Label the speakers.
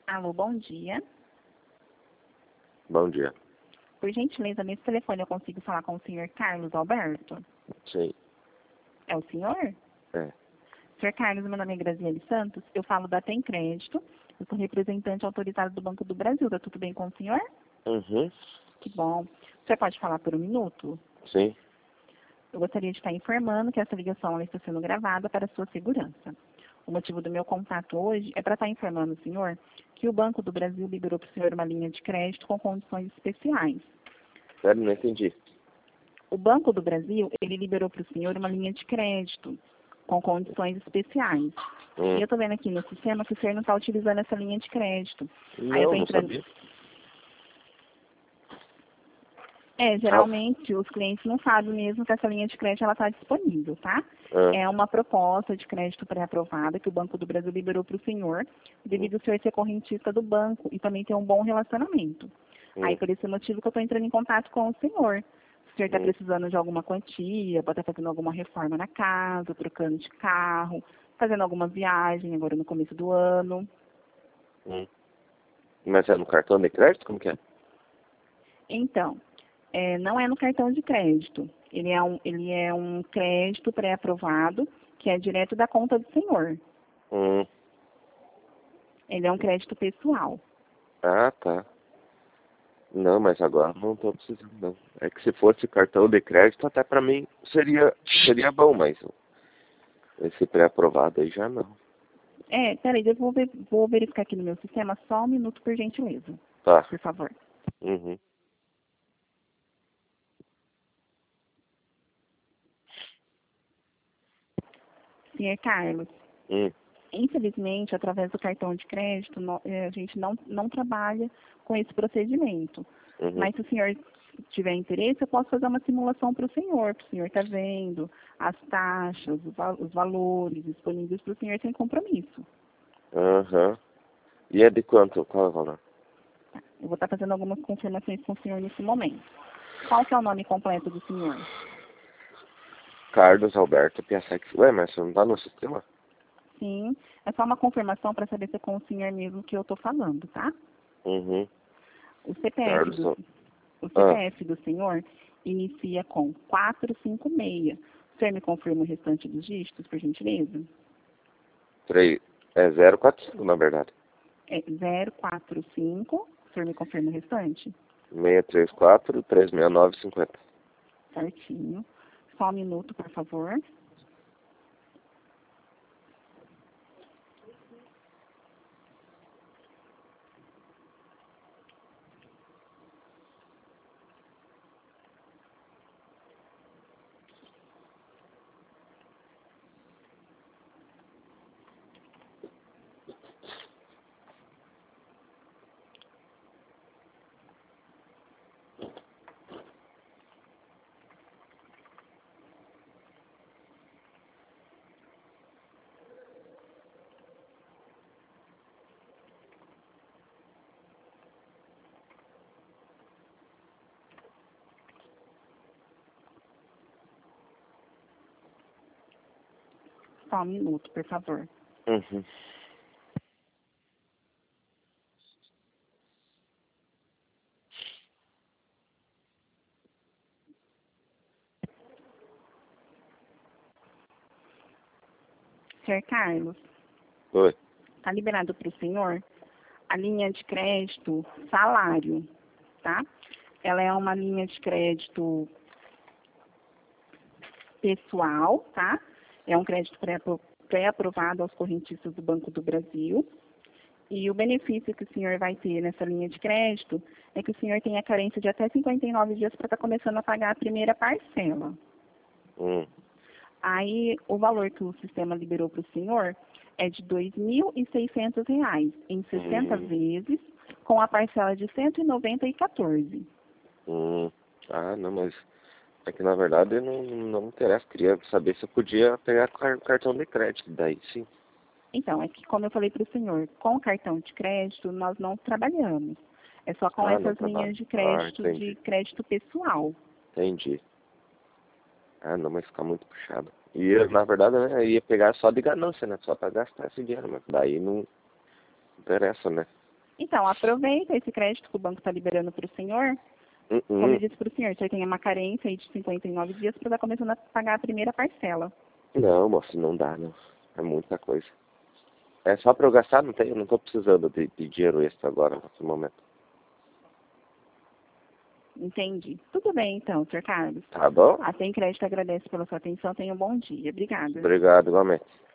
Speaker 1: Alô, bom dia.
Speaker 2: Bom dia.
Speaker 1: Por gentileza, nesse telefone eu consigo falar com o senhor Carlos Alberto?
Speaker 2: Sim.
Speaker 1: É o senhor?
Speaker 2: É.
Speaker 1: Senhor Carlos, meu nome é Graziele Santos, eu falo da Tem Crédito, eu sou representante autorizado do Banco do Brasil. Tá tudo bem com o senhor?
Speaker 2: Uhum.
Speaker 1: Que bom. O senhor pode falar por um minuto?
Speaker 2: Sim.
Speaker 1: Eu gostaria de estar informando que essa ligação ela está sendo gravada para sua segurança. O motivo do meu contato hoje é para estar informando o senhor que o Banco do Brasil liberou para o senhor uma linha de crédito com condições especiais.
Speaker 2: Sério, não entendi.
Speaker 1: O Banco do Brasil, ele liberou para o senhor uma linha de crédito com condições especiais. E eu estou vendo aqui no sistema que o senhor não está utilizando essa linha de crédito. Aí eu
Speaker 2: Não,
Speaker 1: tô
Speaker 2: não
Speaker 1: entrando...
Speaker 2: sabia.
Speaker 1: Geralmente os clientes não sabem mesmo que essa linha de crédito ela está disponível, tá?
Speaker 2: Ah,
Speaker 1: É uma proposta de crédito pré-aprovada que o Banco do Brasil liberou para o senhor, devido ao senhor ser correntista do banco e também ter um bom relacionamento. Aí, por esse motivo que eu estou entrando em contato com o senhor. Se o senhor está precisando de alguma quantia, pode estar fazendo alguma reforma na casa, trocando de carro, fazendo alguma viagem agora no começo do ano.
Speaker 2: Mas é no cartão de crédito? Como que é?
Speaker 1: Então, não é no cartão de crédito. Ele é um crédito pré-aprovado, que é direto da conta do senhor.
Speaker 2: Hum.
Speaker 1: Ele é um crédito pessoal.
Speaker 2: Ah, tá. Não, mas agora não tô precisando, não. É que se fosse cartão de crédito, até pra mim seria bom, mas esse pré-aprovado aí já não.
Speaker 1: Peraí, eu vou verificar aqui no meu sistema só um minuto, por gentileza.
Speaker 2: Tá.
Speaker 1: Por favor.
Speaker 2: Uhum.
Speaker 1: Senhor Carlos,
Speaker 2: Hum.
Speaker 1: infelizmente, através do cartão de crédito, a gente não trabalha com esse procedimento.
Speaker 2: Uhum.
Speaker 1: Mas se o senhor tiver interesse, eu posso fazer uma simulação para o senhor estar vendo as taxas, os valores disponíveis para o senhor sem compromisso.
Speaker 2: Aham. E é de quanto? Qual é o valor?
Speaker 1: Eu vou estar fazendo algumas confirmações com o senhor nesse momento. Qual que é o nome completo do senhor?
Speaker 2: Carlos Alberto Piasek. Ué, mas você não tá no sistema?
Speaker 1: Sim, é só uma confirmação para saber se é com o senhor mesmo que eu estou falando, tá?
Speaker 2: Uhum.
Speaker 1: O CPF
Speaker 2: Carlos.
Speaker 1: do, o
Speaker 2: Ah,
Speaker 1: CPF do senhor inicia com 456. O senhor me confirma o restante dos dígitos, por gentileza?
Speaker 2: 3. É 045, na verdade.
Speaker 1: É 045. O senhor me confirma o restante?
Speaker 2: 634 369 50.
Speaker 1: Certinho. Só um minuto, por favor. Só um minuto, por favor.
Speaker 2: Uhum.
Speaker 1: Senhor Carlos,
Speaker 2: Oi.
Speaker 1: está liberado para o senhor a linha de crédito salário, tá? Ela é uma linha de crédito pessoal, tá? É um crédito pré-aprovado aos correntistas do Banco do Brasil. E o benefício que o senhor vai ter nessa linha de crédito é que o senhor tem a carência de até 59 dias para estar começando a pagar a primeira parcela. Aí, o valor que o sistema liberou para o senhor é de R$ 2.600 em 60 vezes, com a parcela de R$ 190,14.
Speaker 2: Ah, não, mas é que na verdade não me interessa. Queria saber se eu podia pegar cartão de crédito. Daí sim.
Speaker 1: Então, é que, como eu falei para o senhor, com cartão de crédito nós não trabalhamos. É só com
Speaker 2: Ah, não
Speaker 1: essas
Speaker 2: trabalho.
Speaker 1: linhas
Speaker 2: Ah,
Speaker 1: de
Speaker 2: entendi.
Speaker 1: crédito pessoal.
Speaker 2: Entendi. Ah, não, mas fica muito puxado. E eu, na verdade, né, ia pegar só de ganância, né? Só pra gastar esse dinheiro, mas daí não interessa, né?
Speaker 1: Então, aproveita esse crédito que o banco está liberando para o senhor. Como eu disse para o senhor tem uma carência aí de 59 dias para estar começando a pagar a primeira parcela.
Speaker 2: Não, moço, não dá, não. É muita coisa. É só para eu gastar, não tenho, não estou precisando de dinheiro extra agora, nesse momento.
Speaker 1: Entendi. Tudo bem, então, Sr. Carlos.
Speaker 2: Tá bom?
Speaker 1: A Tem Crédito agradece pela sua atenção. Tenha um bom dia. Obrigada.
Speaker 2: Obrigado, igualmente.